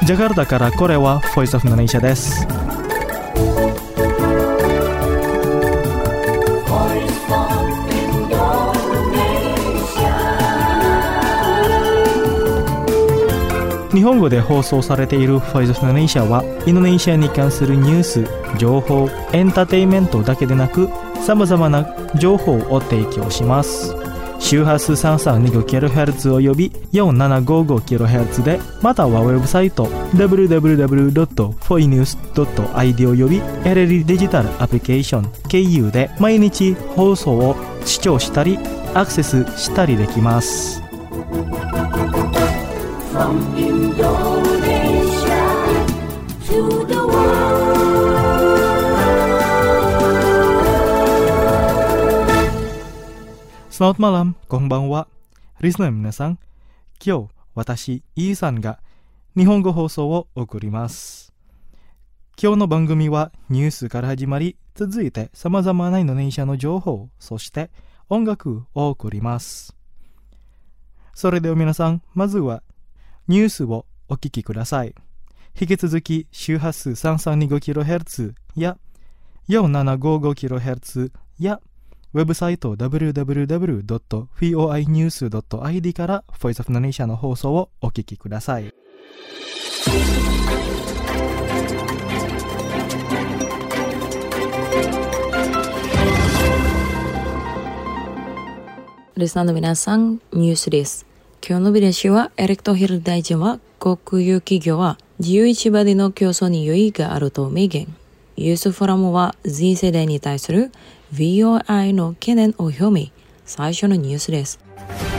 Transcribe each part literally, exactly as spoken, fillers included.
ジャカルタからこれは Voice of Indonesia です。日本語で放送されている Voice of Indonesia はインドネシアに関するニュース、情報、エンターテインメントだけでなくさまざまな情報を提供します。周波数 さんさんにごキロヘルツ および よんななごごキロヘルツ で、またはウェブサイト ダブリューダブリューダブリュードットフォイニュースドットアイディー および エルエル デジタルアプリケーション経由で毎日放送を視聴したりアクセスしたりできます。From Indonesia to the world. Selamat malam, konbanwa. Listenerの皆さん、今日私イーさんが日本語放送を送ります。今日の番組はニュースから始まり、続いて様々なインドネシアの情報、そして音楽を送ります。それでは皆さん、まずはニュースをお聞きください。引き続き周波数 さんさんにごキロヘルツ や よんななごごキロヘルツ やウェブサイト ダブリューダブリューダブリュードットフォイニュースドットアイディー から Voice of Indonesia の放送をお聞きください。 リスナーの皆さん、ニュースです。今日の見出しは、エレクトヒル大臣は国有企業は自由市場での競争に良いがあると明言。ユースフォーラムは Z 世代に対する ブイオーアイ の懸念を表明。最初のニュースです。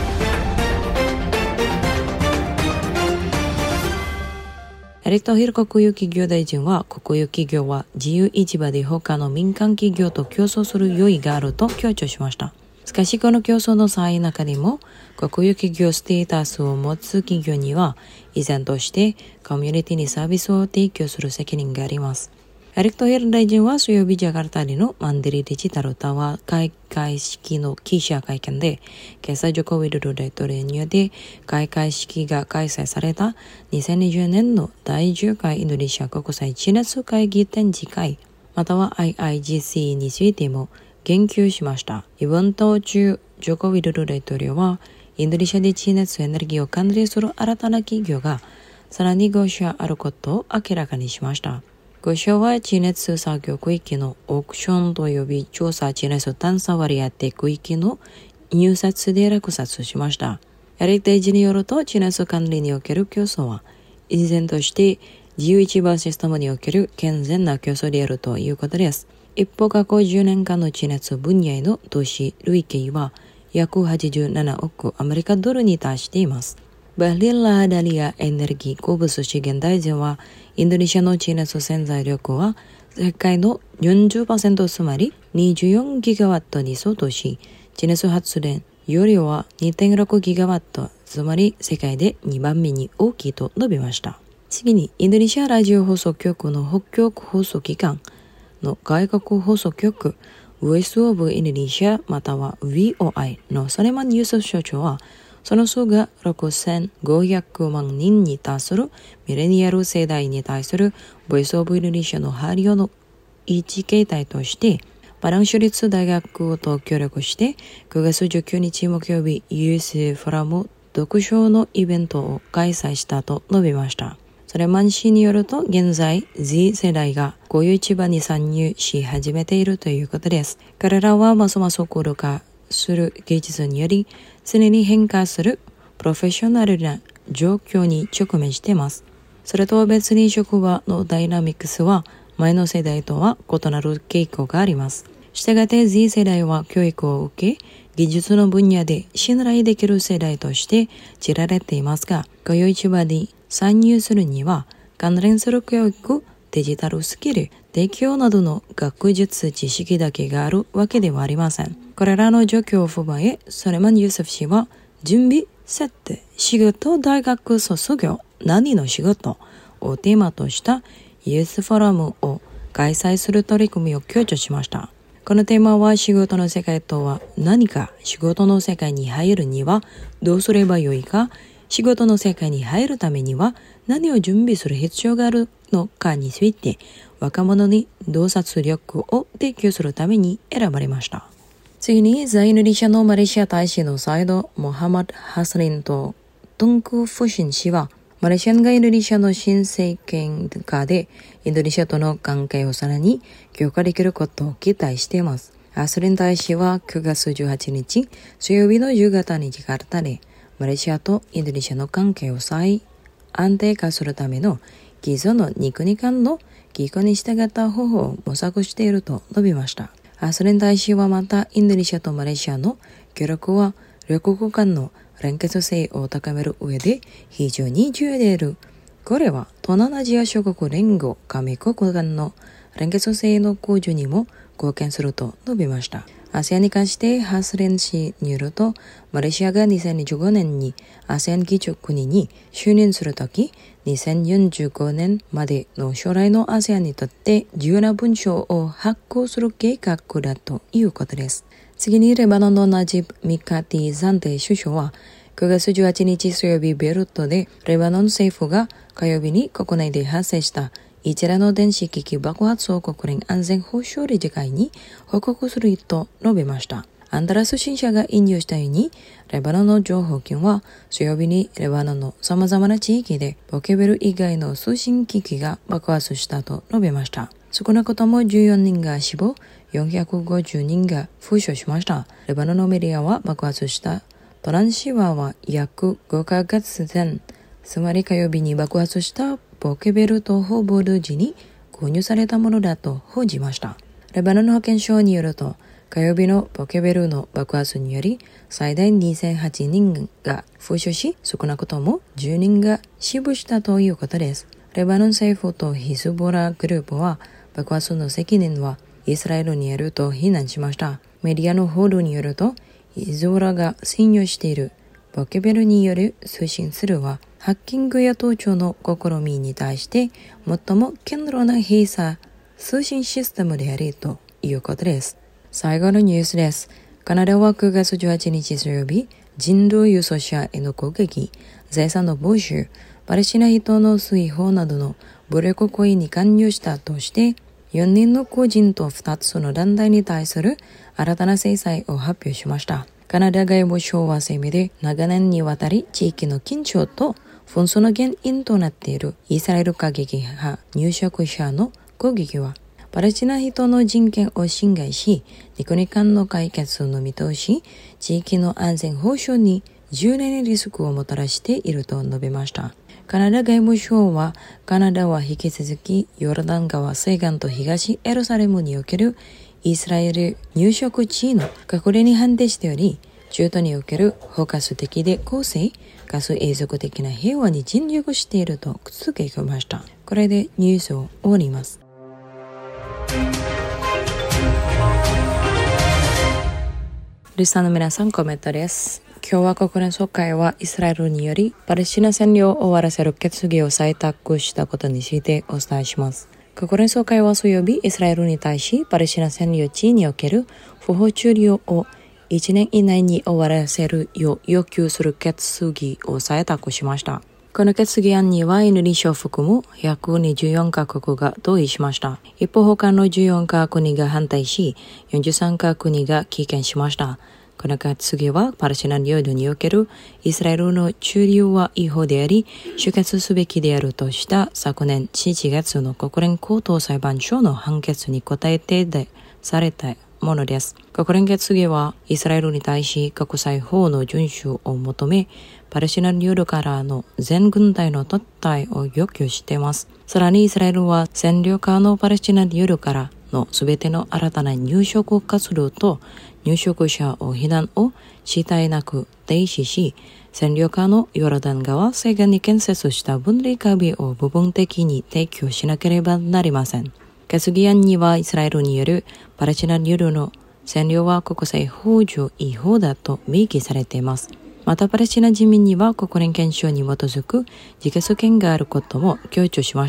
エレクトヒル国有企業大臣は、国有企業は自由市場で他の民間企業と競争する良いがあると強調しました。しかしこの競争の際中にも国有企業ステータスを持つ企業には依然としてコミュニティにサービスを提供する責任があります。エレクトヒル大臣は水曜日ジャカルタでのマンデリデジタルタワー開会式の記者会見で、今朝ジョコウィドド大統領によって開会式が開催されたにせんにじゅうねんのだいじゅっかいインドネシア国際地熱会議展示会、または アイアイジーシー についても言及しました。イベント中、ジョコウィドド大統領は、インドネシアで地熱エネルギーを管理する新たな企業がさらにご社あることを明らかにしました。ご社は地熱作業区域のオークションと及び調査地熱探査割当区域の入札で落札しました。エレク大臣によると、地熱管理における競争は、依然として自由市場システムにおける健全な競争であるということです。一方、過去じゅうねんかんの地熱分野への投資累計は約はちじゅうななおくアメリカドルに達しています。バリラ・ダリアエネルギー鉱物資源大臣は、インドネシアの地熱潜在力は世界の よんじゅっパーセント つまりにじゅうよんギガワットに相当し、地熱発電容量は にてんろくギガワット、つまり世界でにばんめに大きいと述べました。次に、インドネシアラジオ放送局の北極放送機関の外国放送局 Voice of Indonesia または ブイオーアイ のサレマン・ユースフ所長は、その数がろくせんごひゃくまんにんに達するミレニアル世代に対する Voice of Indonesia の配慮の一形態として、パラン州立大学と協力してくがつじゅうくにち木曜日 ユーエスエー フォーラム読書のイベントを開催したと述べました。サレマン氏によると、現在 Z 世代が国有市場に参入し始めているということです。彼らはますます高度化する技術により常に変化するプロフェッショナルな状況に直面しています。それとは別に職場のダイナミクスは前の世代とは異なる傾向があります。したがって Z 世代は教育を受け、技術の分野で信頼できる世代として知られていますが、国有市場に参入するには関連する教育、デジタルスキル、提供などの学術知識だけがあるわけではありません。これらの状況を踏まえ、サレマン・ユースフ氏は、準備、設定、仕事、大学卒業、何の仕事をテーマとしたユースフォーラムを開催する取り組みを強調しました。このテーマは、仕事の世界とは何か、仕事の世界に入るにはどうすればよいか、 仕事の世界に入るためには何を準備する必要があるのかについて若者に洞察力を提供するために選ばれました。次に在インドネシアのマレーシア大使のサイド・モハマド・ハスリンとトンク・フシン氏はマレーシアがインドネシアの新政権下でインドネシアとの関係をさらに強化できることを期待しています。ハスリン大使はくがつじゅうはちにち水曜日の夕方にジャカルタでマレーシアとインドネシアの関係を再安定化するための既存のに国間の機構に従った方法を模索していると述べました。ハスリン大使はまたインドネシアとマレーシアの協力は両国間の連結性を高める上で非常に重要である。これは東南アジア諸国連合加盟国間の連結性の向上にも貢献すると述べました。アセアンに関してハスリン氏によると、マレーシアがにせんにじゅうごねんにアセアン議長国に就任するとき、にせんよんじゅうごねんまでの将来のアセアンにとって重要な文書を発行する計画だということです。次にレバノンのナジブ・ミカティ暫定首相はくがつじゅうはちにち水曜日ベルトでレバノン政府が火曜日に国内で発生した一連の電子機器爆発を国連安全保障理事会に報告すると述べました。アンダラス新社が引用したように、レバノンの情報機は水曜日にレバノンの様々な地域でポケベル以外の通信機器が爆発したと述べました。少なくともじゅうよにんが死亡、よんひゃくごじゅうにんが負傷しました。レバノンのメディアは爆発したトランシーバーは約ごかげつまえ、つまり火曜日に爆発したポケベルとほぼ同時に購入されたものだと報じました。レバノンの保健省によると、火曜日のポケベルの爆発により最大にせんはちにんが負傷し、少なくともじゅうにんが死亡したということです。レバノン政府とヒズボラグループは爆発の責任はイスラエルにあると非難しました。メディアの報道によると、ヒズボラが信用しているポケベルによる通信ツールはハッキングや盗聴の試みに対して最も堅牢な閉鎖通信システムであるということです。最後のニュースです。カナダはくがつじゅうはちにち水曜日、人道輸送車への攻撃、財産の没収、パレスチナ人の追放などの暴力行為に関与したとして、よにんの個人とふたつの団体に対する新たな制裁を発表しました。カナダ外務省は声明で、長年にわたり地域の緊張と紛争の原因となっているイスラエル過激派入植者の攻撃は、パレスチナ人の人権を侵害し、に国間の解決の見通し、地域の安全保障に重大なリスクをもたらしていると述べました。カナダ外務省は、カナダは引き続きヨルダン川西岸と東エルサレムにおけるイスラエル入植地の隠れに反対しており、中東における包括的で公正、かつ永続的な平和に尽力していると付け加えました。これでニュースを終わります。リスナーの皆さん、コメントです。共和国連総会はイスラエルによりパレスチナ占領を終わらせる決議を採択したことについてお伝えします。国連総会は水曜日、イスラエルに対しパレスチナ占領地における不法駐留をいちねん以内に終わらせるよう要求する決議を採択しました。この決議案にはインドネシアを含むひゃくにじゅうよんかこくが同意しました。一方他のじゅうよんかこくが反対し、よんじゅうさんかこくが棄権しました。この決議はパレスチナ領土におけるイスラエルの駐留は違法であり、終結すべきであるとした昨年しちがつの国連高等裁判所の判決に応えてでされたものです。国連決議はイスラエルに対し国際法の遵守を求め、パレスチナ領土からの全軍隊の撤退を要求しています。さらにイスラエルは占領下のパレスチナ領土からのすべての新たな入植活動と入植者を非難を次第なく停止し、占領下のヨルダン川西岸に建設した分離壁を部分的に提供しなければなりません。決議案にはイスラエルによるパレスチナ領土の占領は国際法上違法だと明記されています。またパレスチナ人民には国連憲章に基づく自決権があることも強調しました。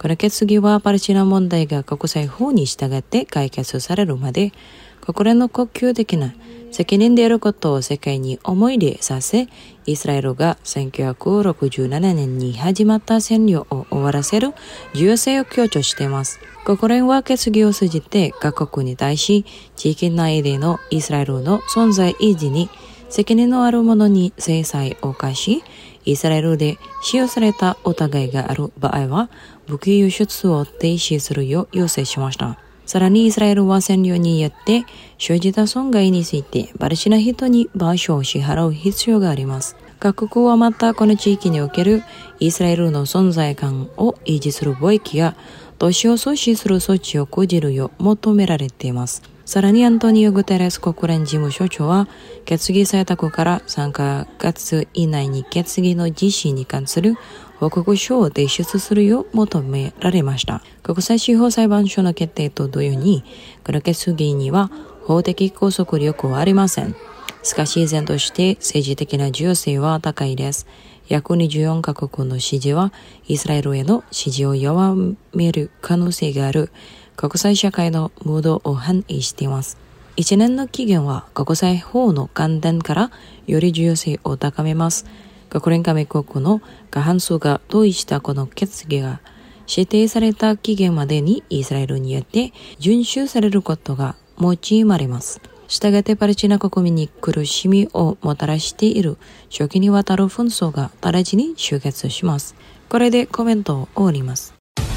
この決議はパレスチナ問題が国際法に従って解決されるまで、国連の恒久的な責任であることを世界に思い出させ、イスラエルがせんきゅうひゃくろくじゅうななねんに始まった占領を終わらせる重要性を強調しています。国連は決議を通じて各国に対し、地域内でのイスラエルの存在維持に責任のある者に制裁を科し、イスラエルで使用された疑いがある場合は、武器輸出を停止するよう要請しました。さらにイスラエルは占領によって生じた損害についてパレスチナ人に賠償を支払う必要があります。各国はまたこの地域におけるイスラエルの存在感を維持する貿易や投資を阻止する措置を講じるよう求められています。さらにアントニオ・グテレス国連事務所長は決議採択からさんかげつ以内に決議の実施に関する報告書を提出するよう求められました。国際司法裁判所の決定と同様に、この決議には法的拘束力はありません。しかし依然として政治的な重要性は高いです。約にじゅうよんカ国の支持はイスラエルへの支持を弱める可能性がある国際社会のムードを反映しています。いちねんの期限は国際法の観点からより重要性を高めます。国連加盟国の過半数が同意したこの決議が指定された期限までにイスラエルによって遵守されることが求められます。したがってパレスチナ国民に苦しみをもたらしている長期にわたる紛争が直ちに終結します。これでコメントを終わります。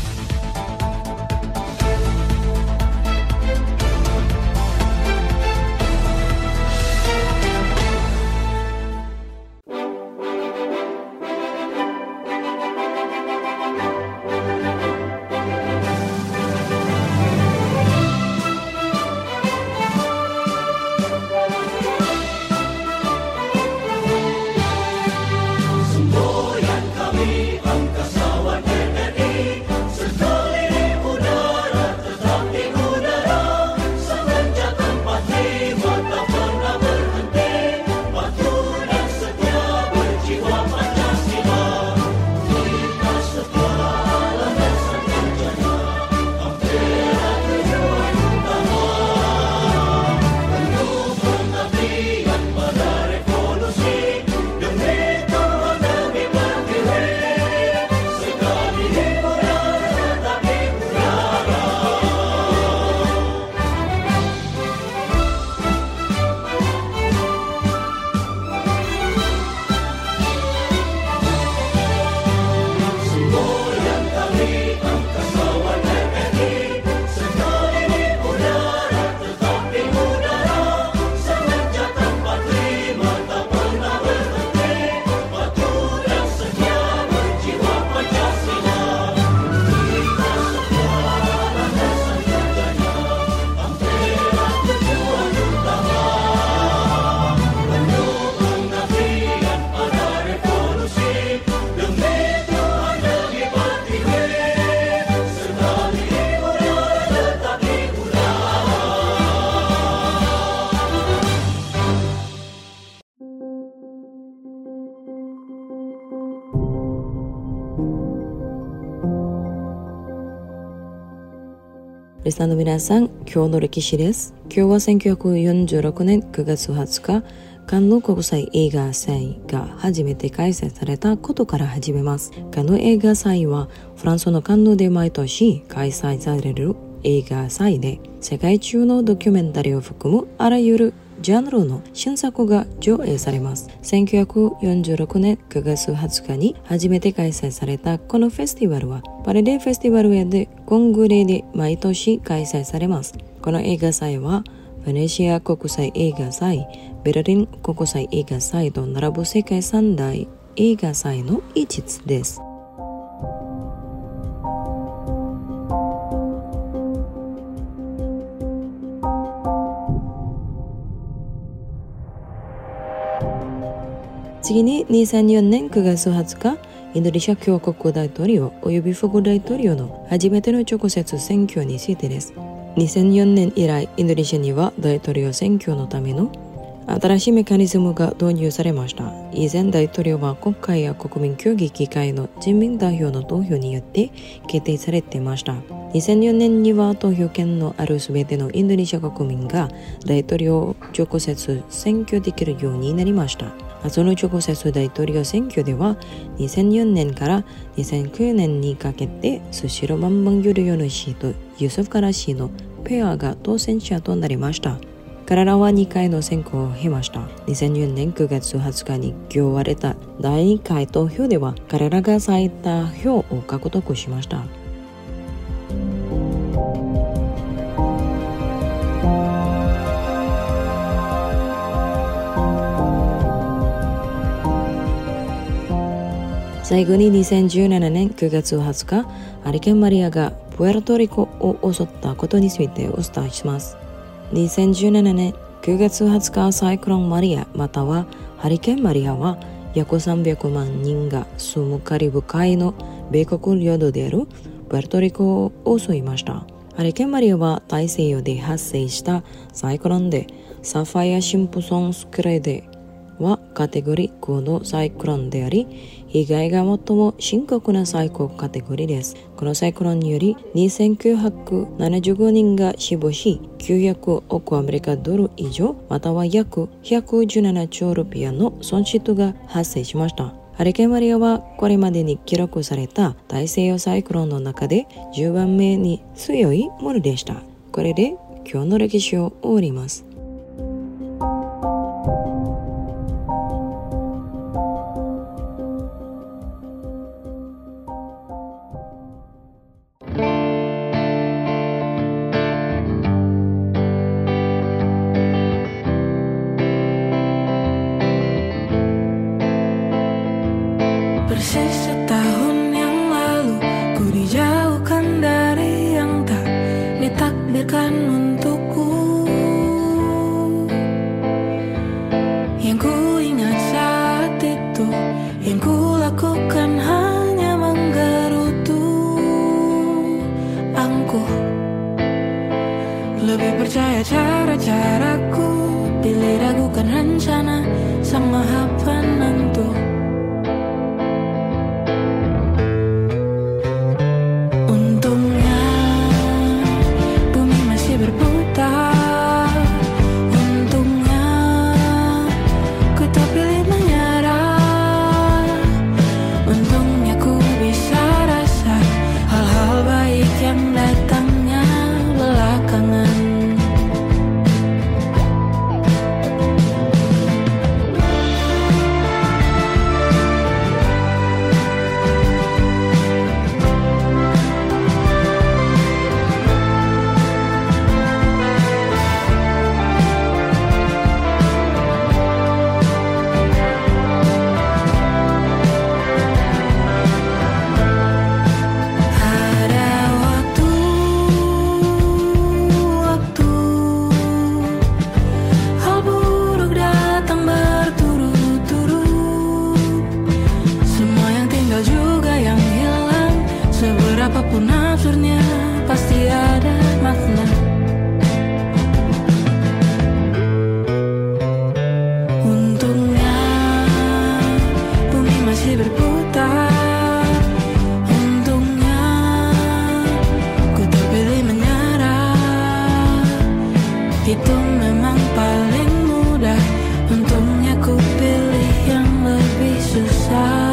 リスナーの皆さん、今日の歴史です。今日はせんきゅうひゃくよんじゅうろくねんくがつはつか、カンヌ国際映画祭が初めて開催されたことから始めます。カンヌ映画祭はフランスのカンヌで毎年開催される映画祭で、世界中のドキュメンタリーを含むあらゆるジャンルの新作が上映されます。せんきゅうひゃくよんじゅうろくねんくがつはつかに初めて開催されたこのフェスティバルはパレデフェスティバルへでコングレで毎年開催されます。この映画祭はベネシア国際映画祭、ベルリン国際映画祭と並ぶ世界三大映画祭の一つです。次ににせんよねんくがつはつか、インドネシア共和国大統領および副大統領の初めての直接選挙についてです。にせんよねん以来、インドネシアには大統領選挙のための新しいメカニズムが導入されました。以前大統領は国会や国民協議議会の人民代表の投票によって決定されていました。にせんよねんには投票権のあるすべてのインドネシア国民が大統領を直接選挙できるようになりました。その直接大統領選挙ではにせんよねんからにせんきゅうねんにかけてスシローバンバンユルヨヌ氏とユソフカラ氏のペアが当選者となりました。彼らはにかいの選挙を経ました。にせんよねんくがつはつかに行われただいにかい投票では彼らが最多票を獲得しました。最後ににせんじゅうななねんくがつはつか、ハリケーンマリアがプエルトリコを襲ったことについてお伝えします。にせんじゅうななねんくがつはつか、サイクロンマリアまたはハリケーンマリアは約さんびゃくまんにんが住むカリブ海の米国領土であるプエルトリコを襲いました。ハリケーンマリアは大西洋で発生したサイクロンで、サファイア・シンプソンスクレデはカテゴリーごのサイクロンであり、被害が最も深刻な最高カテゴリーです。このサイクロンによりにせんきゅうひゃくななじゅうごにんが死亡し、きゅうひゃくおくアメリカドル以上または約ひゃくじゅうななちょうルピアの損失が発生しました。ハリケーンマリアはこれまでに記録された大西洋サイクロンの中でじゅうばんめに強いものでした。これで今日の歴史を終わります。 Persis setahun yang lalu ku dijauhkan dari yang tak ditakdirkan untukku. Yang ku ingat saat itu, yang ku lakukan hanya menggerutu angkuh. Lebih percaya cara-caraku, pilih ragukan rencana Sang Maha Penentu. Apapun absurdnya pasti ada makna. Untungnya bumi masih berputar. Untungnya ku terpilih menyerah. Itu memang paling mudah. Untungnya ku pilih yang lebih susah.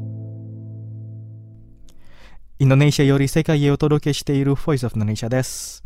インドネシアより世界へお届けしている Voice of Indonesia です。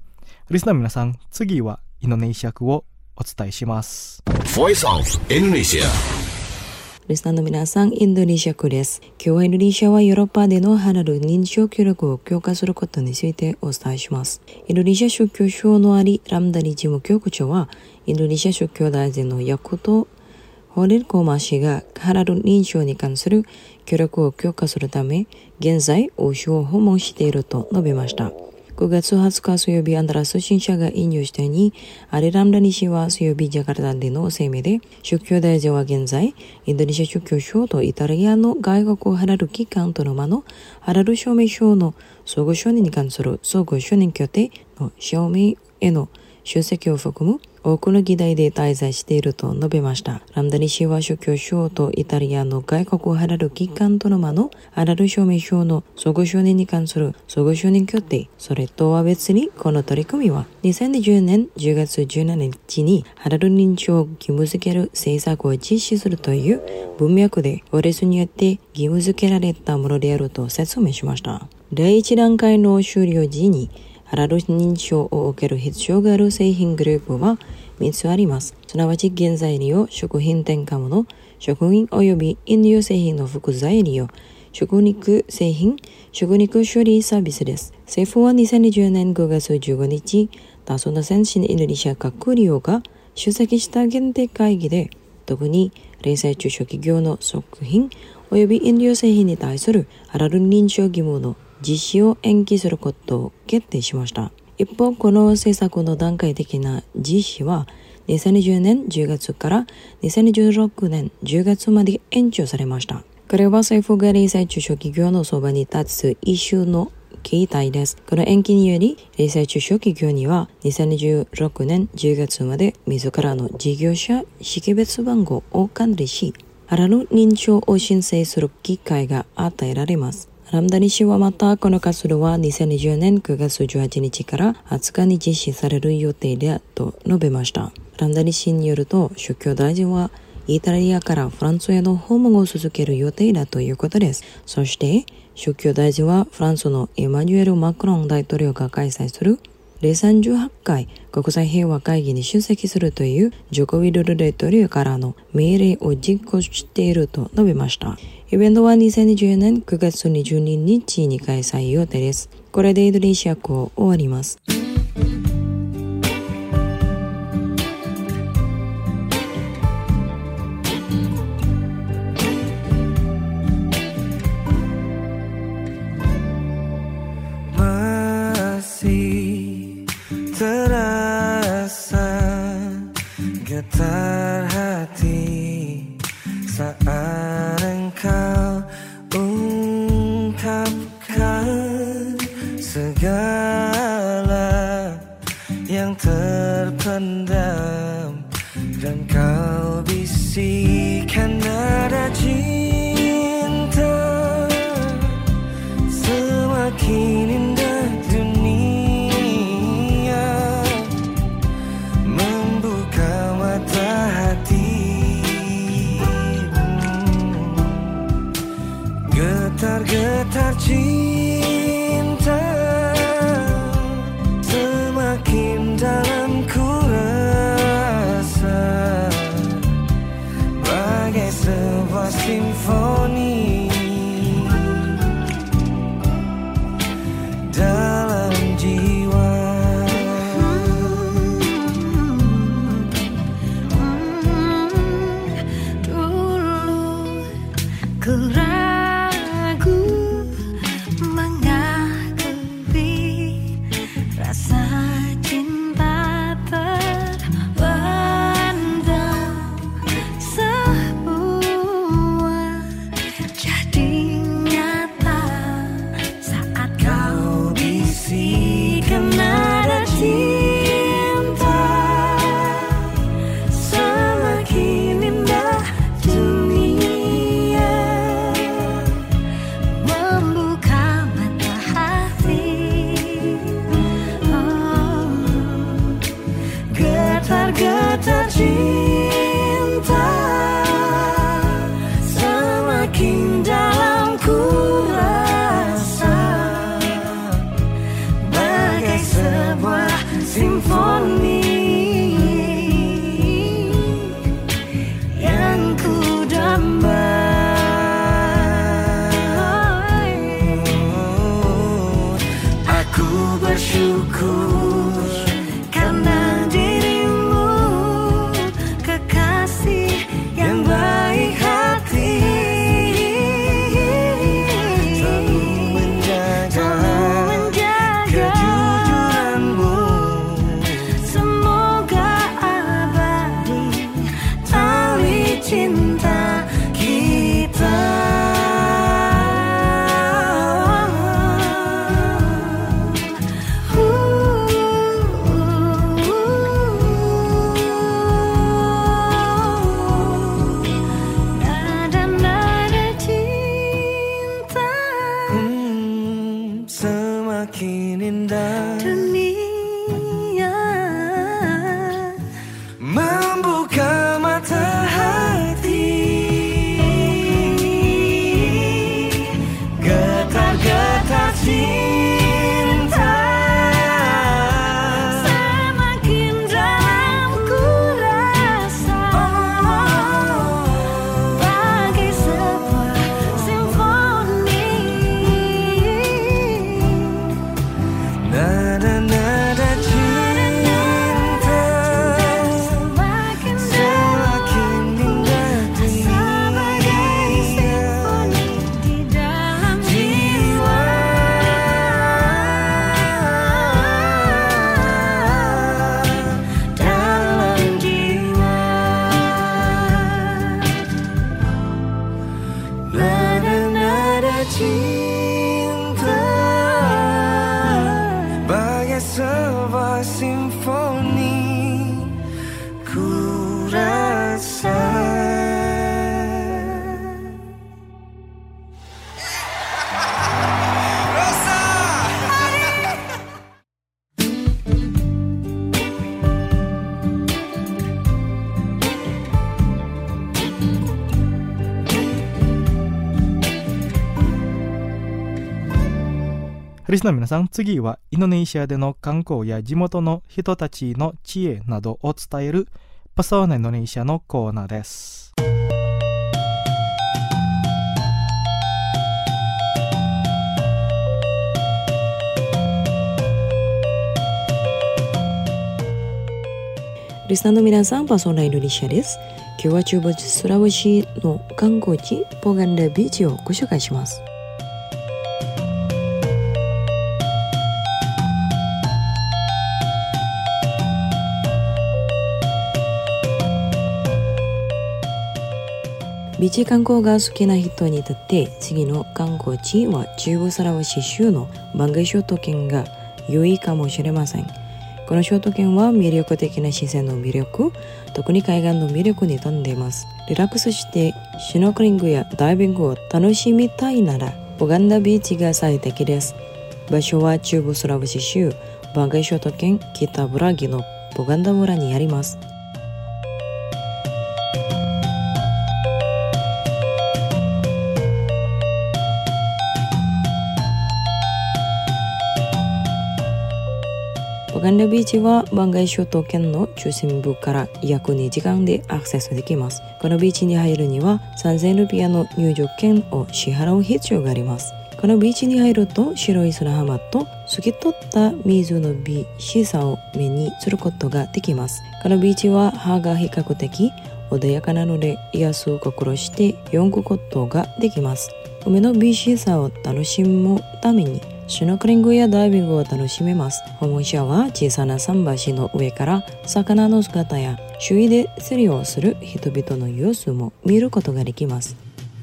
リスナーの皆さん、次はインドネシア語をお伝えします。 Voice of Indonesia。 リスナーの皆さん、インドネシア語です。今日はインドネシアはヨーロッパでのハラル認証協力を強化することについてお伝えします。インドネシア宗教省のありラムダリ事務局長は、インドネシア宗教大臣のヤクト・ホレルコマ氏がハラル認証に関する協力を強化するため、現在欧州を訪問していると述べました。くがつはつか水曜日、アンダラ通信社が引用したように、アリラムダニ氏は水曜日ジャカルタでの声明で、宗教大臣は現在、インドネシア宗教省とイタリアの外国ハラル機関との間のハラル証明書の相互承認に関する相互承認協定の証明への出席を含む多くの議題で滞在していると述べました。ラムダニ氏は宗教省とイタリアの外国ハラル機関との間のハラル証明書の相互承認に関する相互承認協定、それとは別にこの取り組みはにせんにじゅうねんじゅうがつじゅうしちにちにハラル認証を義務付ける政策を実施するという文脈で法律によって義務付けられたものであると説明しました。第一段階の終了時にハラル認証を受ける必要がある製品グループはみっつあります。すなわち原材料、食品添加物、食品及び飲料製品の副材料、食肉製品、食肉処理サービスです。政府はにせんにじゅうねんごがつじゅうごにち、多数の先進インドネシア各閣僚が出席した限定会議で、特に零細中小企業の食品及び飲料製品に対するハラル認証義務の実施を延期することを決定しました。一方、この政策の段階的な実施はにせんにじゅうねんじゅうがつからにせんにじゅうろくねんじゅうがつまで延長されました。これは政府が零細中小企業のそばに立つ一種の形態です。この延期により、零細中小企業にはにせんにじゅうろくねんじゅうがつまで自らの事業者識別番号を管理し、ハラル認証を申請する機会が与えられます。ラムダニ氏はまた、この活動はにせんにじゅうねんくがつじゅうはちにちからはつかに実施される予定だと述べました。ラムダニ氏によると、宗教大臣はイタリアからフランスへの訪問を続ける予定だということです。そして、宗教大臣はフランスのエマニュエル・マクロン大統領が開催する第さんじゅうはちかい国際平和会議に出席するというジョコ・ウィドル大統領からの命令を実行していると述べました。イベントはにせんにじゅうねんくがつにじゅうににちに開催予定です。これでインドネシア語を終わります。 Getar hati saat engkau ungkapkan segala yang terpendam dan kau bisikan nada cinta semakin indah dunia membuka mata hati getar-getar cinta semakin dalam ku rasa bagai sebuah simfoni dalam jiwa. Ku ragu mengakui rasa cinta terpendam, semua jadi nyata saat kau bisikan nada cinta semakin indah dunia membuka mata hati. Oh. simfoni yang ku dambai. Aku bersyukur karena dirimu, kekasih yang baik hati, selalu menjaga selalu menjaga kejujuranmu. semoga abadi tali cinta kita. Nada-nada cinta Hmm, semakin indah dunia membuka mata hati, getar-getar cinta semakin dalam ku rasa, bagai sebuah simfoni. nada-nada cinta Semakin semakin indah sebagai simfoni di dalam jiwa. Dalam jiwa. nada-nada cinta bagai sebuah simfoni ku rasa. リスナーの皆さん、次はインドネシアでの観光や地元の人たちの知恵などを伝えるパサワナインドネシアのコーナーです。 リスナーの皆さん、パソナインドネシアです。今日は中部スラウェシの観光地ポガンダビーチをご紹介します。ビーチ観光が好きな人にとって次の観光地は中部スラウェシ州のバンガイ諸島県が良いかもしれません。この諸島県は魅力的な自然の魅力、特に海岸の魅力に富んでいます。リラックスしてシュノーケリングやダイビングを楽しみたいならポガンダビーチが最適です。場所は中部スラウェシ州バンガイ諸島県北ブラギのポガンダ村にあります。ポガンダビーチはバンガイ諸島県の中心部から約にじかんでアクセスできます。このビーチに入るにはさんぜんルピアの入場券を支払う必要があります。このビーチに入ると白い砂浜と透き通った水の美しさを目にすることができます。このビーチは葉が比較的穏やかなので癒す心して読むことができます。海の美しさを楽しむためにシュノーケリングやダイビングを楽しめます。訪問者は小さな桟橋の上から魚の姿や周囲で釣りをする人々の様子も見ることができます。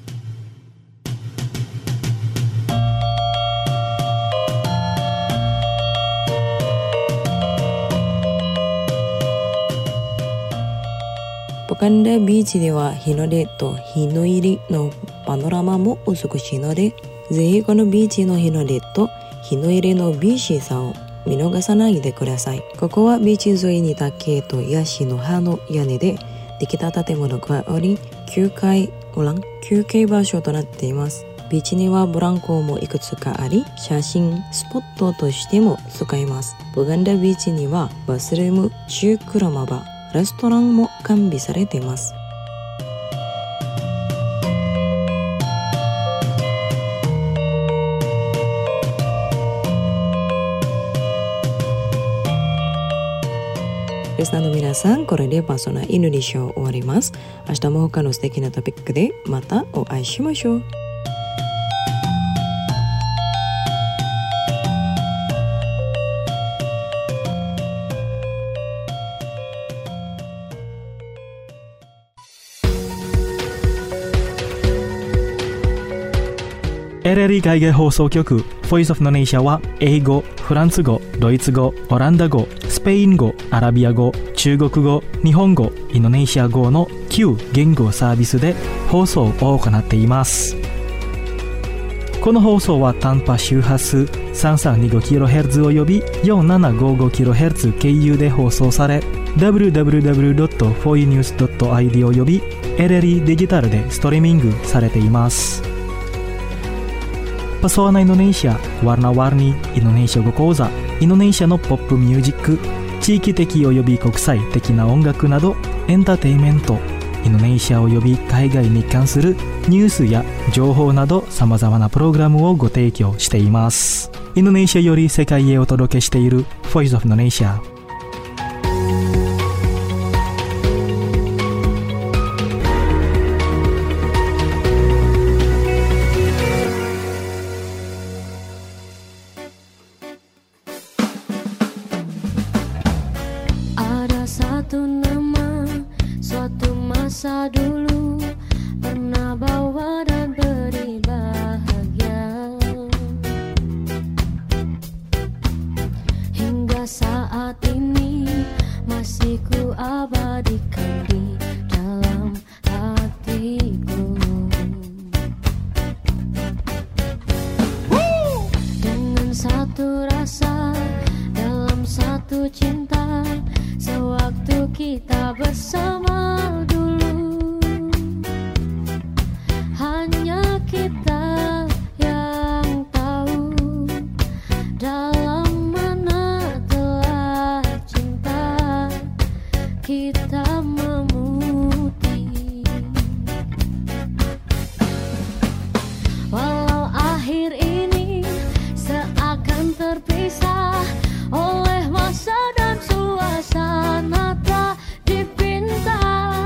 ポガンダビーチでは日の出と日の入りのパノラマも美しいので、ぜひこのビーチの日の出と日の入りの美しさを見逃さないでください。ここはビーチ沿いに竹とヤシの葉の屋根でできた建物があり、休憩、休憩場所となっています。 ビーチにはブランコもいくつかあり、写真スポットとしても使えます。ボガンダビーチにはバスルーム、シュークラマバ、レストランも完備されています。リスナーの皆さん、これでパーソナルイヌリショー終わります。明日も他の素敵なトピックでまたお会いしましょう。 エルエルイ 海外放送局 Voice of Indonesia は英語、フランス語、ドイツ語、オランダ語、スペイン語、アラビア語、中国語、日本語、インドネシア語のきゅう言語サービスで放送を行っています。この放送は短波周波数 さんさんにごキロヘルツ および よんななごごキロヘルツ 経由で放送され ダブリューダブリューダブリュードットフォーユーニュースドットアイディー および エルエルイ デジタルでストリーミングされています。Pesona Indonesia, warna-warni Indonesia語講座、インドネシアのポップミュージック、地域的および国際的な音楽などエンターテインメント、インドネシアおよび海外に関するニュースや情報など様々なプログラムをご提供しています。インドネシアより世界へお届けしている Voice of Indonesia。 Satu nama, suatu masa dulu pernah bawa dan beri bahagia. Hingga saat ini masih ku abadikan di dalam hatiku. Dengan satu rasa dalam satu cinta, sewaktu kita bersama dulu, hanya kita yang tahu dalam mana telah cinta kita memutih. Walau akhir ini seakan terpisah oleh masa dan suasana tak dipinta,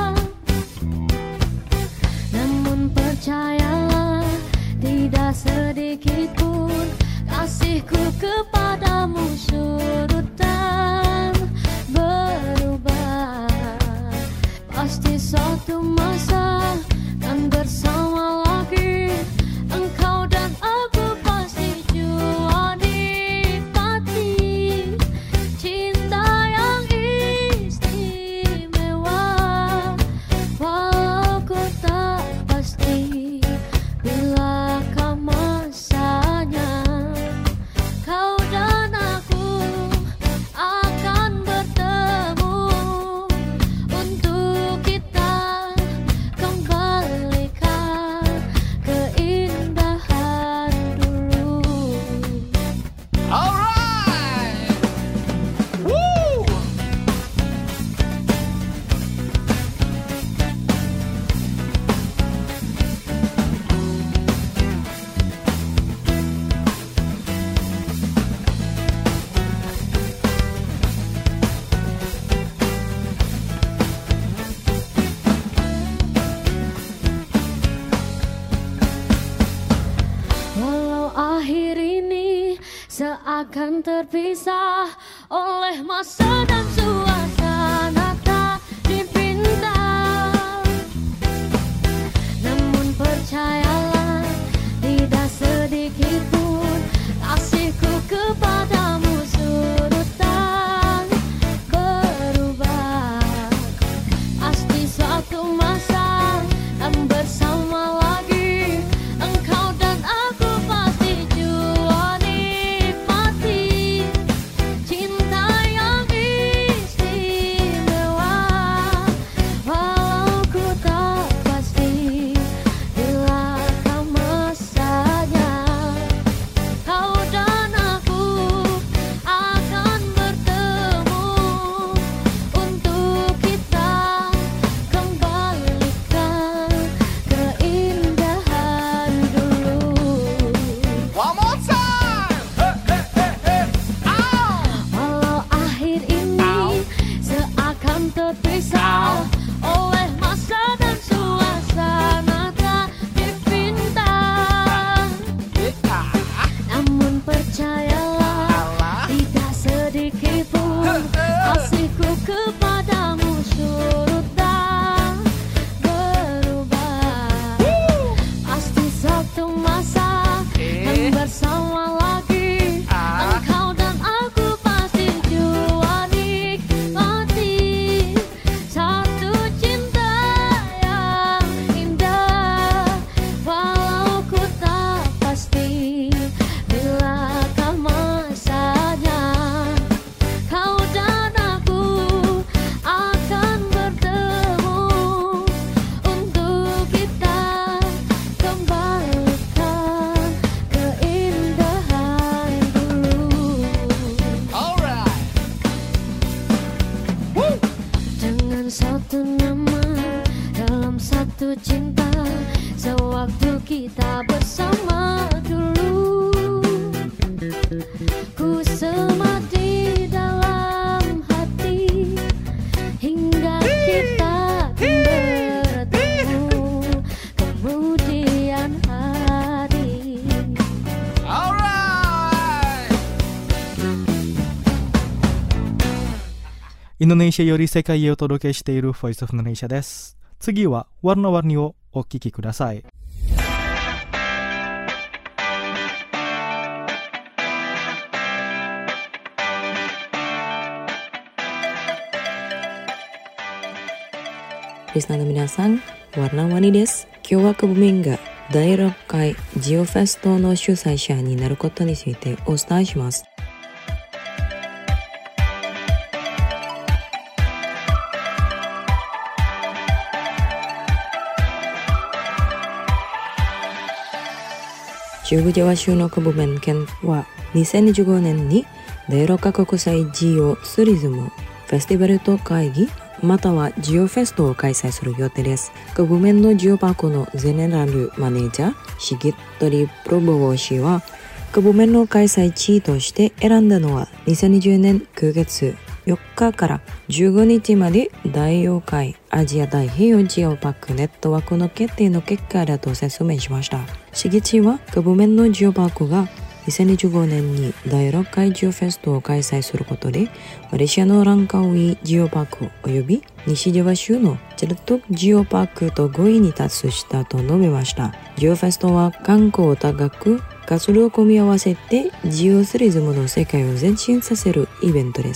namun percayalah tidak sedikit pun kasihku kepadamu surut dan berubah. Pasti suatu masa kan bersama lagi, engkau dan aku pasti jua nikmati cinta yang istimewa. Walau ku tak pasti bilakah masanya kau dan aku akan bertemu untuk kita kembalikan keindahan dulu. Alright! Woo! Walau akhir ini seakan terpisah oleh masa dan suasana tak dipinta, namun percayalah tidak sedikit pun kasihku kepadamu surut dan berubah. Pasti suatu masa kan bersama lagi, engkau dan aku pasti jua nikmati cinta jatuh cinta sewaktu kita bersama dulu. Ku semati dalam hati hingga kita bertemu kemudian hari. Alright! インドネシアより世界へお届けしているボイスオブインドネシアです。次はワルナワルニをお聞きください。 リスナーの皆さん、ワルナワニです。今日はクブミンがだいろっかいジオフェストの主催者になることについてお伝えします。中部ジャワ州のクブメン県はにせんにじゅうごねんにだいろっか国際ジオツーリズムフェスティバルと会議またはジオフェストを開催する予定です。クブメンのジオパークのゼネラルマネージャーシギットリ・プロボウ氏はクブメンの開催地として選んだのはにせんにじゅうねんくがつよっかからじゅうごにちまでだいよんかいアジア太平洋ジオパークネットワークの決定の結果だと説明しました。シギチはクブメンのジオパークがにせんにじゅうごねんにだいろっかいジオフェストを開催することでマレーシアのランカウイジオパークおよび西ジャワ州のチェルトクジオパークとごいに達したと述べました。ジオフェストは観光を高く活動を組み合わせてジオツーリズムの世界を前進させるイベントです。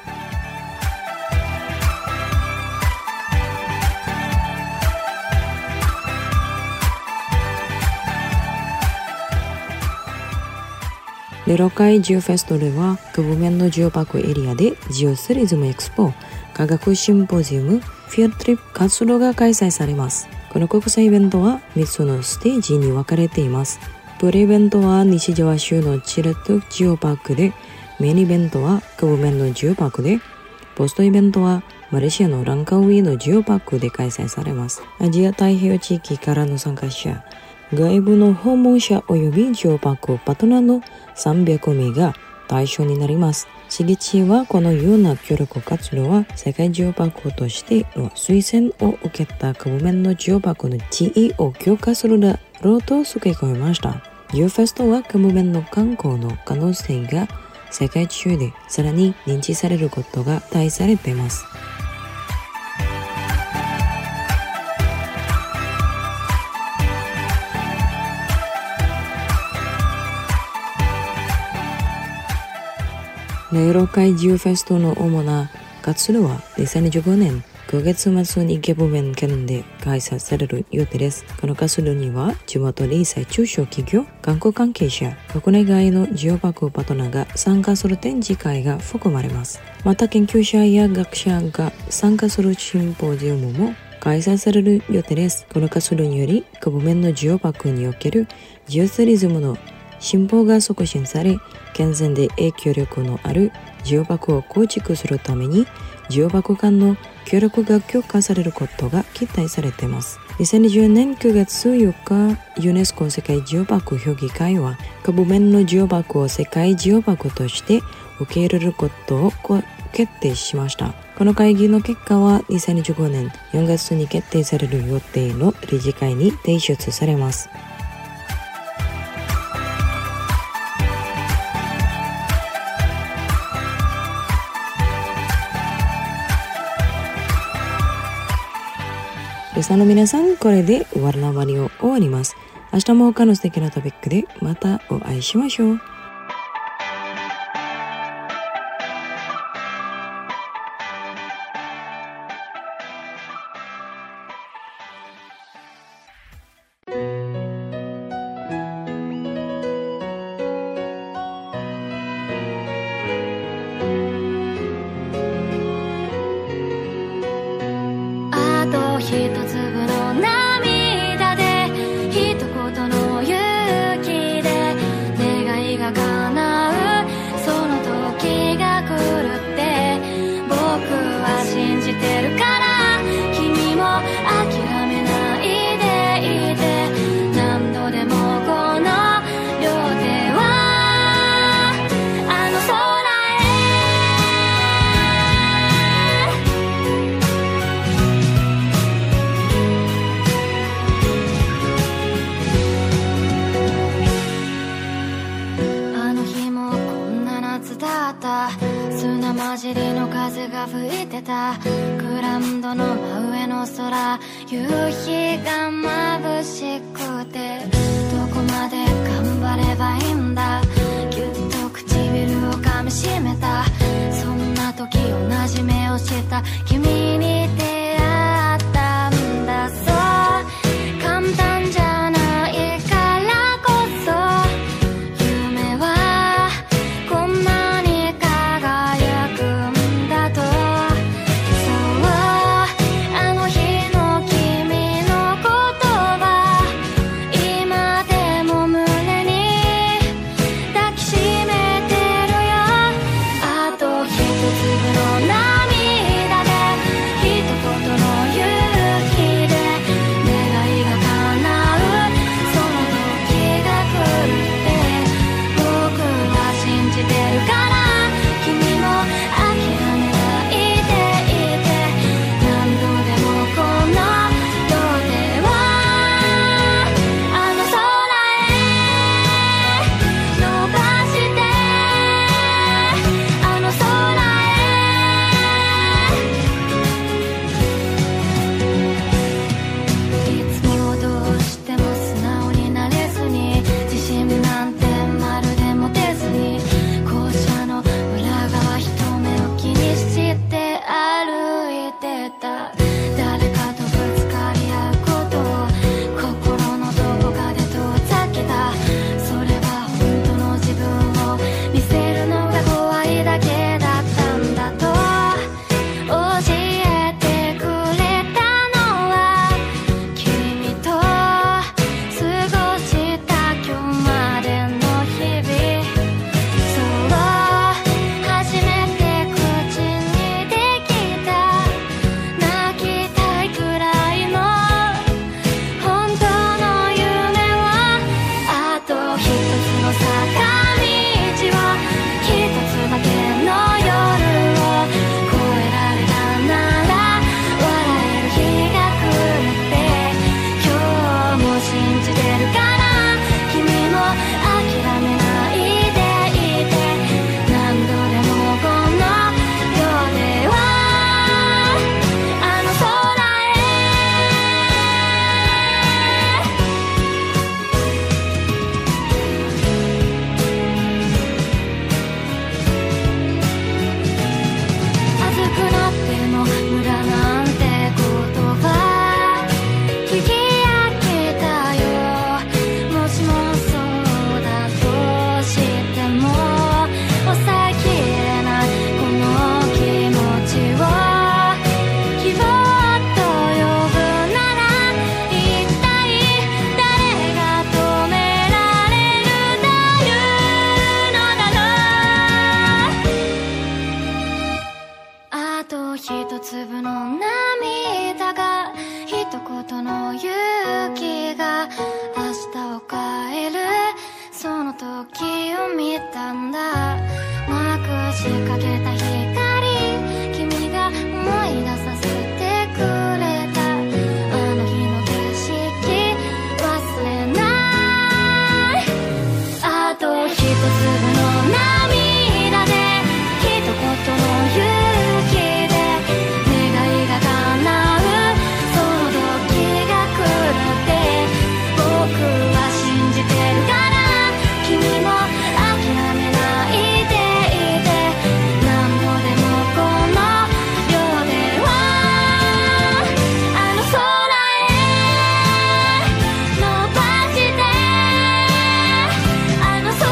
だいろっかいジオフェストではクブメンのジオパークエリアでジオツーリズムエクスポ、科学シンポジウム、フィールドトリップ活動が開催されます。この国際イベントはみっつのステージに分かれています。プレイベントは西ジャワ州のチレトクジオパークで、メインイベントはクブメンのジオパークで、ポストイベントはマレーシアのランカウイのジオパークで開催されます。アジア太平洋地域からの参加者、外部の訪問者及びジオパークパートナーのさんびゃくめいが対象になります。シギチはこのような協力活動は世界ジオパークとしての推薦を受けたクブメンのジオパークの地位を強化するだろうと付け加えました。ジオフェストはクブメンの観光の可能性が世界中でさらに認知されることが期待されています。だいろっかいジオフェストの主な活動はにせんにじゅうごねんくがつ末にケブメン県で開催される予定です。この活動には地元零細中小企業、観光関係者、国内外のジオパークパートナーが参加する展示会が含まれます。また研究者や学者が参加するシンポジウムも開催される予定です。この活動によりケブメンのジオパークにおけるジオツーリズムの進歩が促進され、健全で影響力のあるジオパークを構築するためにジオパーク間の協力が強化されることが期待されています。にせんにじゅうねんくがつよっか、ユネスコ世界ジオパーク評議会はケブメンのジオパークを世界ジオパークとして受け入れることを決定しました。この会議の結果はにせんにじゅうごねんよんがつに決定される予定の理事会に提出されます。リスナーの皆さん、これでワルナワニを終わります。明日も他の素敵なトピックでまたお会いしましょう。 一粒の涙で一言の勇気で願いが叶うその時が来るって僕は信じてるから君も諦めない砂混じりの風が吹いてたグラウンドの真上の空、夕日が眩しくてどこまで頑張ればいいんだ、ぎゅっと唇を噛みしめた、そんな時同じ目をした君に出会ったんだ。そう簡単じゃないからこそ夢はこんなに輝くんだと。そうあの日の君の言葉、今でも胸に抱きしめてるよ。あと一粒の涙で一言の勇気で願いが叶う、その時が来るって僕は信じてるから、君も諦めないでいて、何度でもこの両手をあの空へ伸ばして、あの空へ。いつもどうしても素直になれずに、自信なんてまるで持てずに、校舎の裏側人目を気にして歩いてた。誰かとぶつかり合うことを心のどこかで遠ざけた。それは本当の自分を見せるのが怖いだけだったんだと教えてくれたのは、君と過ごした今日までの日々。そう初めて口にできた泣きたいくらいの本当の夢は、あと一つの坂道を一つだけの夜を越えられたなら笑える日が来るって今日も信じてるから、君も諦めないでいて、何度でもこの両手をあの空へ。熱くなっても無駄なんて言葉聞き飽きたよ。もしもそうだとしても抑えきれないこの気持ちを希望と呼ぶなら、一体誰が止められるというのだろう。あと一粒の涙が一言の勇気が明日を変える、その時を見たんだ。まくしかけた光、君が思い出させてくれたあの日の景色忘れない。あと一粒の涙で一言の勇気で願いが叶う、その時が来るって僕は信じてるから、君も諦めないでいて、何度でもこの両手をあの空へ伸ばして、あの空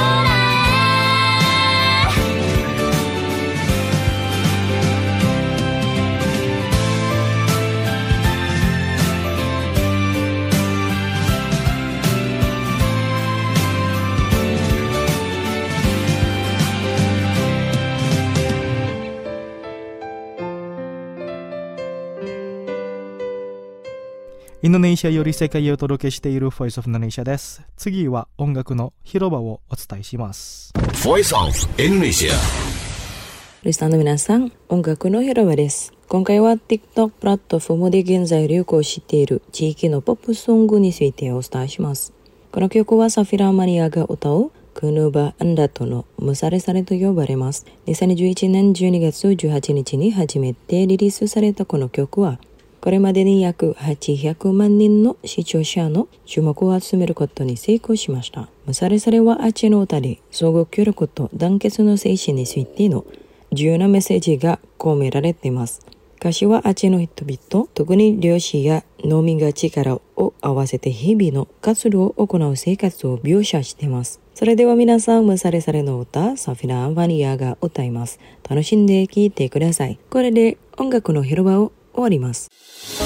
インドネシアより世界へお届けしている Voice of Indonesia です。次は音楽の広場をお伝えします。 Voice of Indonesia。 リスナーの皆さん、音楽の広場です。今回は TikTok プラットフォームで現在流行している地域のポップソングについてお伝えします。この曲はサフィラ・マリアが歌うクヌバ・アンダトのムサレサレと呼ばれます。にせんじゅういちねんじゅうにがつじゅうはちにちに初めてリリースされたこの曲は、これまでに約はっぴゃくまんにんの視聴者の注目を集めることに成功しました。ムサレサレはアーチの歌で相互協力と団結の精神についての重要なメッセージが込められています。歌詞はアーチの人々、特に漁師や農民が力を合わせて日々の活動を行う生活を描写しています。それでは皆さん、ムサレサレの歌、サフィナ・バニアが歌います。楽しんで聴いてください。これで音楽の広場を終わります。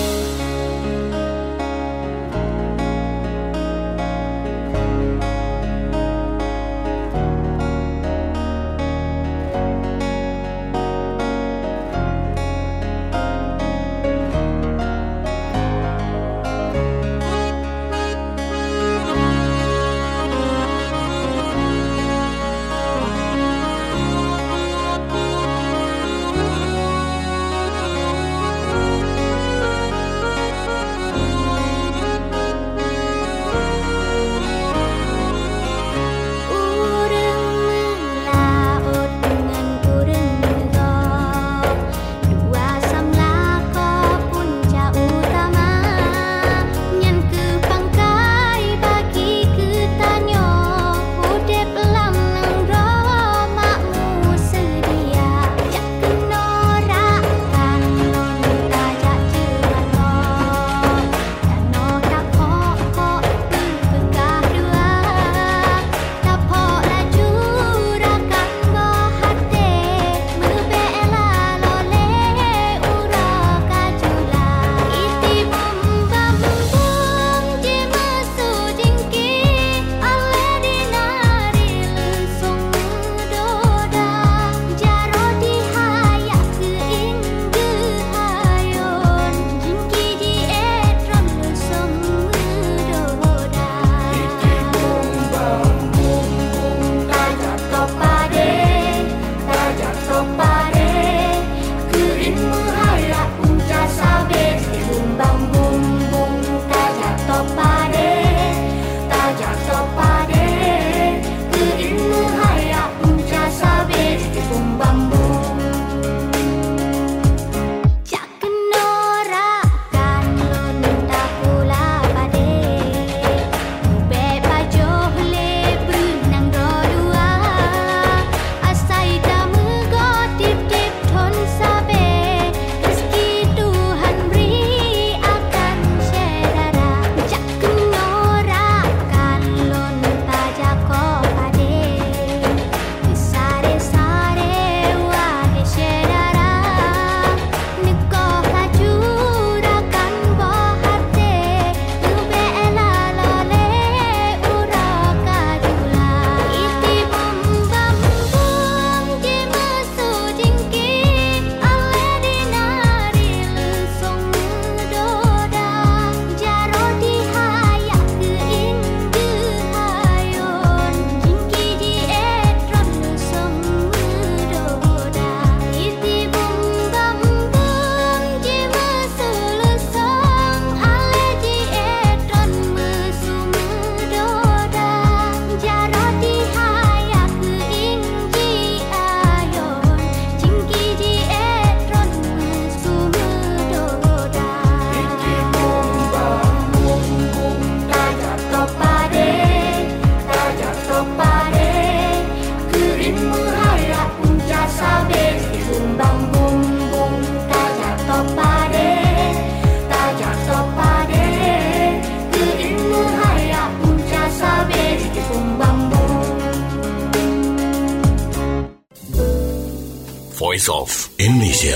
Voice of Indonesia.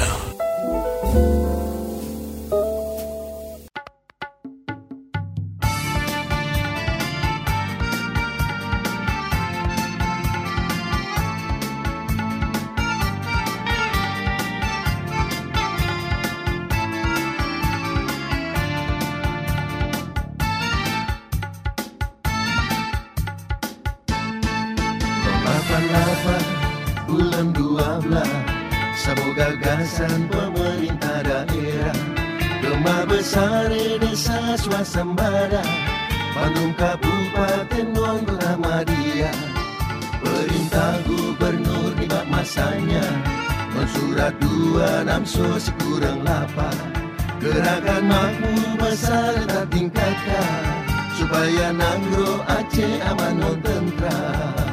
Bulan dua belas, sebuah gagasan pemerintah daerah, Gemah besar desa swasembada, Bandung Kabupaten Nonggola Madia. Perintah gubernur di bab masanya mensurat dua enam so sekurang lapan. Gerakan makmur besar tak tingkatkan supaya Nanggro Aceh aman non tentram.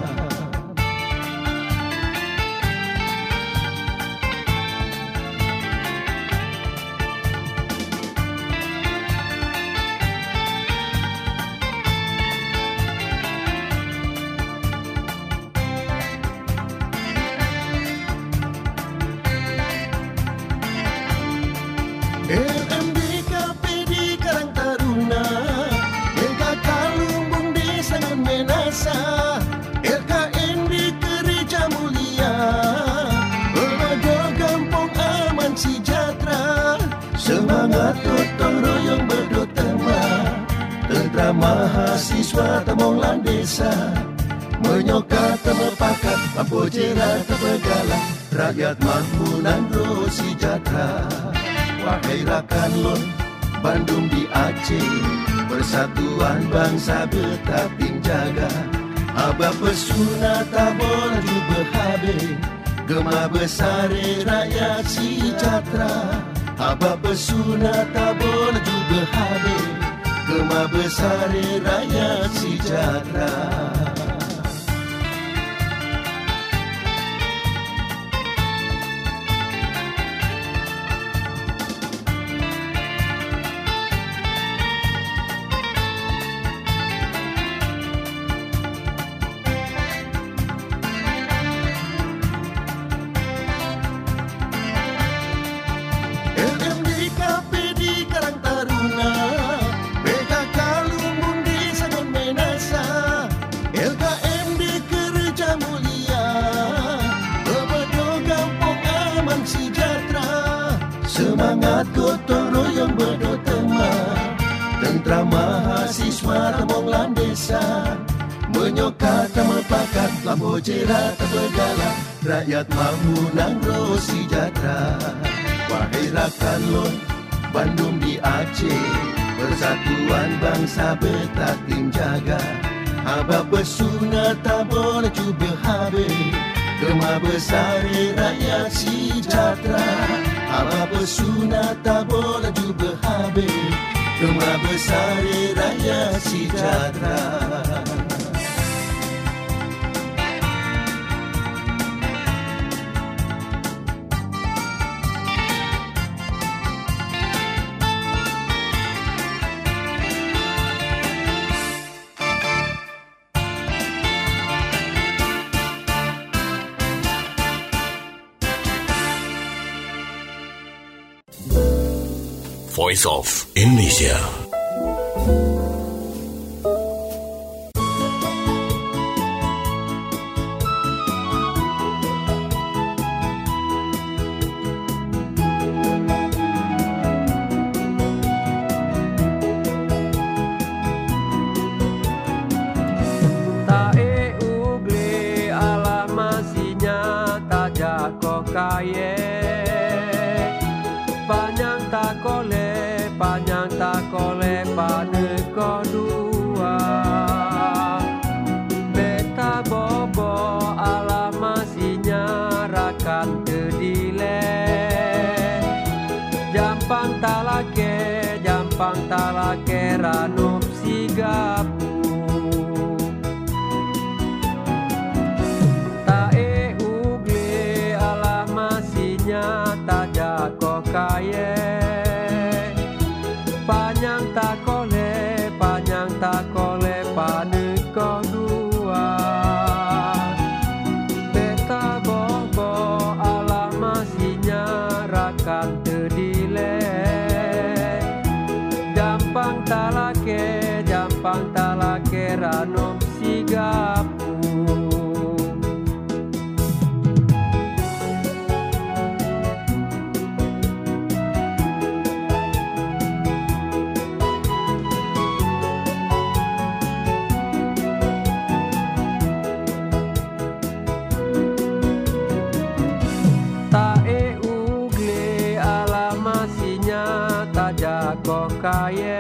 L M D K P di Karang Taruna, L K K Lumbung di Sangan Menasa, L K N di Gereja Mulia, Lembaga Kampung Aman Sejahtera, semangat gotong royong berdotema, tentera mahasiswa temonglan desa, menyokat temepakat, lampu jerat tebegalah, rakyat makmur Nanggro sejahtera. Wahai rakan lon, Bandung di Aceh, persatuan bangsa betap tim jaga. Abah pesuna tak boleh berhabis, gema besar rakyat sejahtera. Abah pesuna tak boleh berhabis, gema besar rakyat sejahtera. Semangat gotong royong berdotema, tentera mahasiswa temonglan desa, menyokat temepakat, lampu jerat tebegalah, rakyat makmur Nanggro sejahtera. Wahai rakan lon, Bandung di Aceh, persatuan bangsa betap tim jaga. Abah pesuna tak boleh cuba habis, gema besar rakyat sejahtera. Abah pesuna tak boleh juga habis, gema besar rakyat sejahtera. Voice of Indonesia. Tae ugle ala masinya tajak kok kaye, panjang tak kole, panjang tak kole pada kedua. Beta bobo ala masinya rakan kedile, jampang talake, jampang talake ranup sigapu. Tae ugle ala masinya tajak kok kaye, panjang tak kole, panjang tak kole pada kedua. Beta bobo ala masinya rakan terdile, jampang talake, jampang talake ranom sigapu. Kok kaye,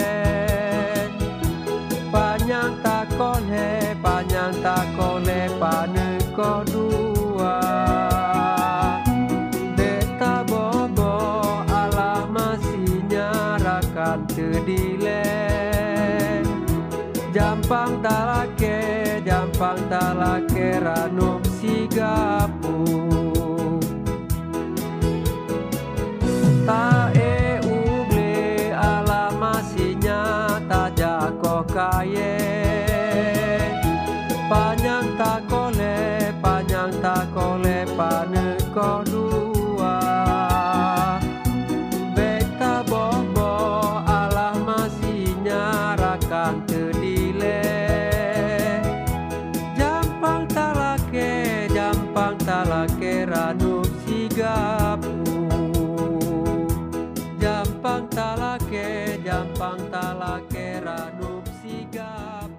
panjang tak kole, panjang tak kole pada talake ranum sigapu tae uble alamasinya tajako kaye panjang takole panjang takole paneko dua beta bobo alamasinya rakan tedile jampang talake jampang talake ranum sigapu jampang talake jampang talake ranum sigapu.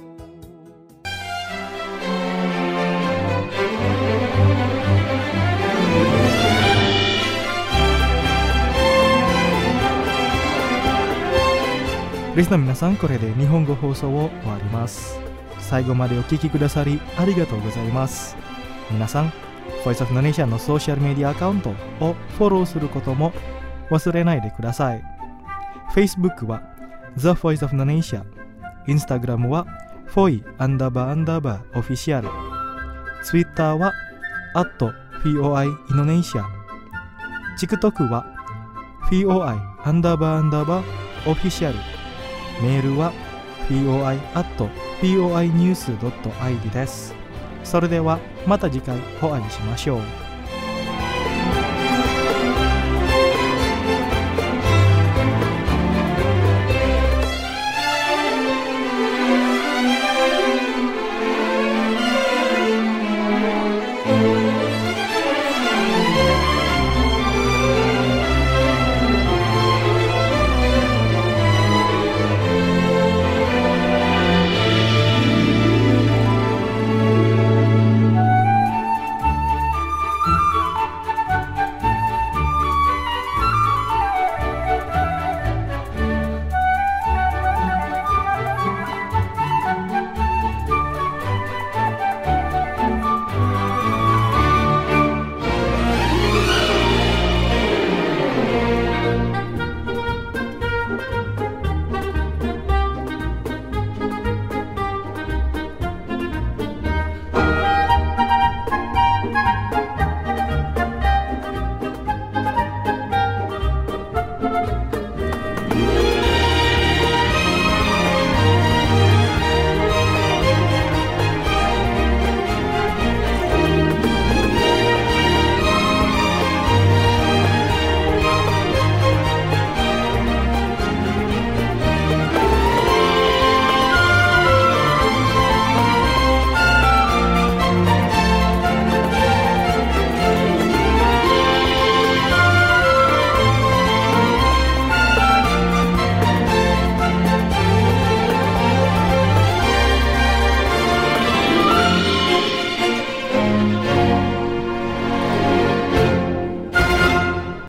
リスナーの皆さん、これで日本語放送を終わります。最後までお聞きくださりありがとうございます。皆さん、Voice of Indonesia のソーシャルメディアアカウントをフォローすることも忘れないでください。Facebook は The Voice of Indonesia、 Instagram は フォイ アンダーバーアンダーバーオフィシャル、 Twitter は アット フォイ Indonesia、 TikTok は フォイ アンダーバーアンダーバーオフィシャル、メールは フォイ アット フォイ ニュース ドット アイディー です。それではまた次回お会いしましょう。